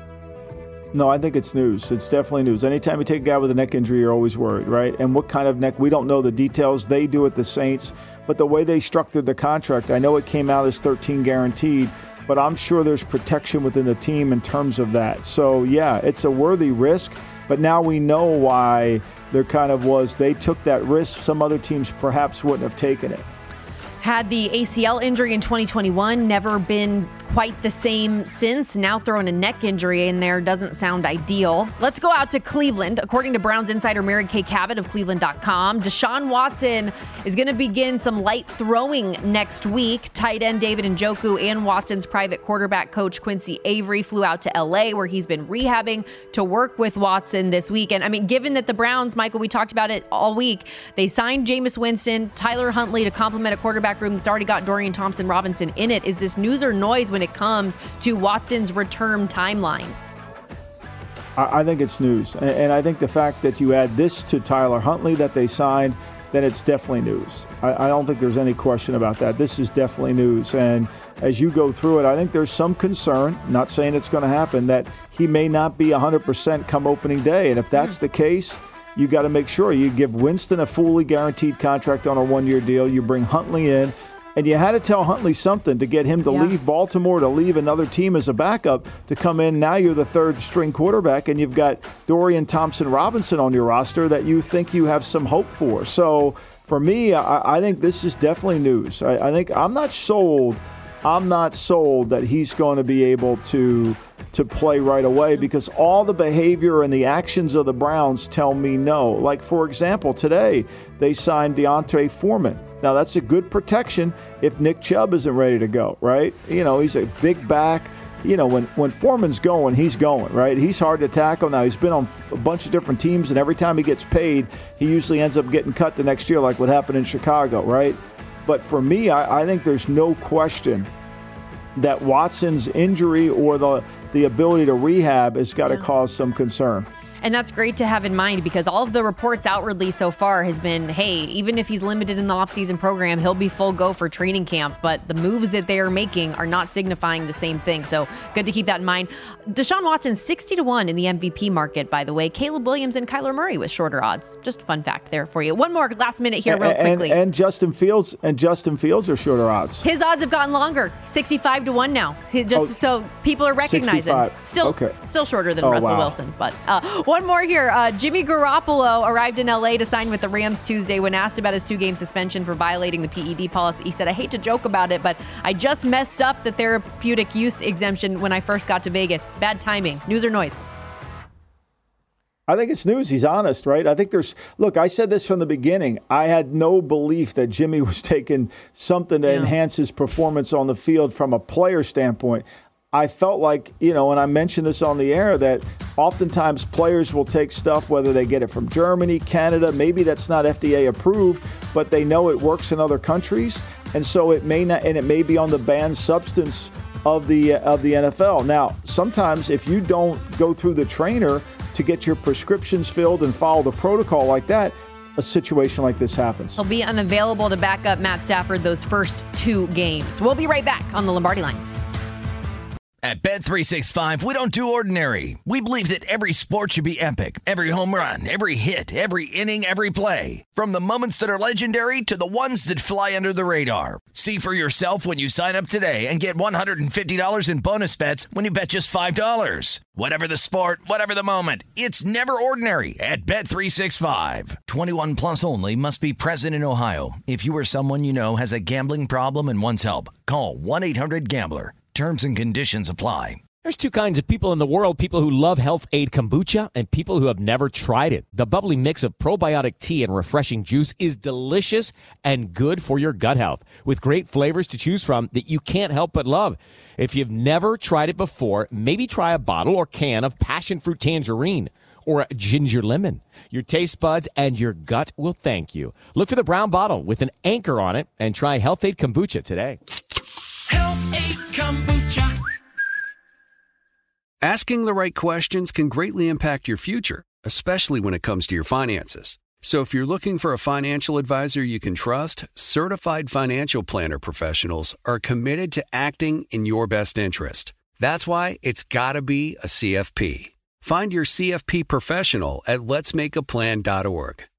No, I think it's news. It's definitely news. Anytime you take a guy with a neck injury, you're always worried, right? And what kind of neck? We don't know the details. They do at the Saints. But the way they structured the contract, I know it came out as thirteen guaranteed, but I'm sure there's protection within the team in terms of that. So, yeah, it's a worthy risk. But now we know why there kind of was. They took that risk. Some other teams perhaps wouldn't have taken it. Had the A C L injury in twenty twenty-one, never been quite the same since. Now throwing a neck injury in there doesn't sound ideal. Let's go out to Cleveland. According to Browns insider Mary Kay Cabot of Cleveland dot com, Deshaun Watson is going to begin some light throwing next week. Tight end David Njoku and Watson's private quarterback coach Quincy Avery flew out to L A, where he's been rehabbing to work with Watson this week. And I mean, given that the Browns, Michael, we talked about it all week, they signed Jameis Winston, Tyler Huntley to complement a quarterback room that's already got Dorian Thompson-Robinson in it. Is this news or noise when it comes to Watson's return timeline? I think it's news. And I think the fact that you add this to Tyler Huntley that they signed, then it's definitely news. I don't think there's any question about that. This is definitely news. And as you go through it, I think there's some concern, not saying it's going to happen, that he may not be one hundred percent come opening day. And if that's mm. the case, you got to make sure you give Winston a fully guaranteed contract on a one-year deal. You bring Huntley in, and you had to tell Huntley something to get him to yeah. leave Baltimore, to leave another team as a backup, to come in. Now you're the third-string quarterback, and you've got Dorian Thompson-Robinson on your roster that you think you have some hope for. So for me, I, I think this is definitely news. I, I think I'm not sold. I'm not sold that he's going to be able to to play right away, because all the behavior and the actions of the Browns tell me no. Like, for example, today they signed D'Onta Foreman. Now, that's a good protection if Nick Chubb isn't ready to go, right? You know, he's a big back. You know, when, when Foreman's going, he's going, right? He's hard to tackle. Now, he's been on a bunch of different teams, and every time he gets paid, he usually ends up getting cut the next year, like what happened in Chicago, right? But for me, I, I think there's no question that Watson's injury or the the ability to rehab has got to yeah. cause some concern. And that's great to have in mind, because all of the reports outwardly so far has been, hey, even if he's limited in the offseason program, he'll be full go for training camp. But the moves that they are making are not signifying the same thing. So good to keep that in mind. Deshaun Watson, sixty to one in the M V P market, by the way. Caleb Williams and Kyler Murray with shorter odds. Just a fun fact there for you. One more last minute here real and, quickly. And, and Justin Fields and Justin Fields are shorter odds. His odds have gotten longer, sixty-five to one now. Just oh, so people are recognizing. sixty-five. Still, okay. still shorter than oh, Russell wow. Wilson. But uh, One more here. Uh, Jimmy Garoppolo arrived in L A to sign with the Rams Tuesday. When asked about his two-game suspension for violating the P E D policy, he said, I hate to joke about it, but I just messed up the therapeutic use exemption when I first got to Vegas. Bad timing. News or noise? I think it's news. He's honest, right? I think there's, look, I said this from the beginning. I had no belief that Jimmy was taking something to yeah. enhance his performance on the field from a player standpoint. I felt like, you know, and I mentioned this on the air, that oftentimes players will take stuff, whether they get it from Germany, Canada, maybe that's not F D A approved, but they know it works in other countries. And so it may not, and it may be on the banned substance of the, of the N F L. Now, sometimes if you don't go through the trainer to get your prescriptions filled and follow the protocol like that, a situation like this happens. He'll be unavailable to back up Matt Stafford those first two games. We'll be right back on the Lombardi Line. At Bet three sixty-five, we don't do ordinary. We believe that every sport should be epic. Every home run, every hit, every inning, every play. From the moments that are legendary to the ones that fly under the radar. See for yourself when you sign up today and get one hundred fifty dollars in bonus bets when you bet just five dollars. Whatever the sport, whatever the moment, it's never ordinary at Bet three sixty-five. twenty-one plus only. Must be present in Ohio. If you or someone you know has a gambling problem and wants help, call one eight hundred gambler. Terms and conditions apply. There's two kinds of people in the world, people who love Health Aid Kombucha and people who have never tried it. The bubbly mix of probiotic tea and refreshing juice is delicious and good for your gut health, with great flavors to choose from that you can't help but love. If you've never tried it before, maybe try a bottle or can of passion fruit tangerine or a ginger lemon. Your taste buds and your gut will thank you. Look for the brown bottle with an anchor on it and try Health Aid Kombucha today. Health Aid Kombucha. Asking the right questions can greatly impact your future, especially when it comes to your finances. So if you're looking for a financial advisor you can trust, certified financial planner professionals are committed to acting in your best interest. That's why it's got to be a C F P. Find your C F P professional at lets make a plan dot org.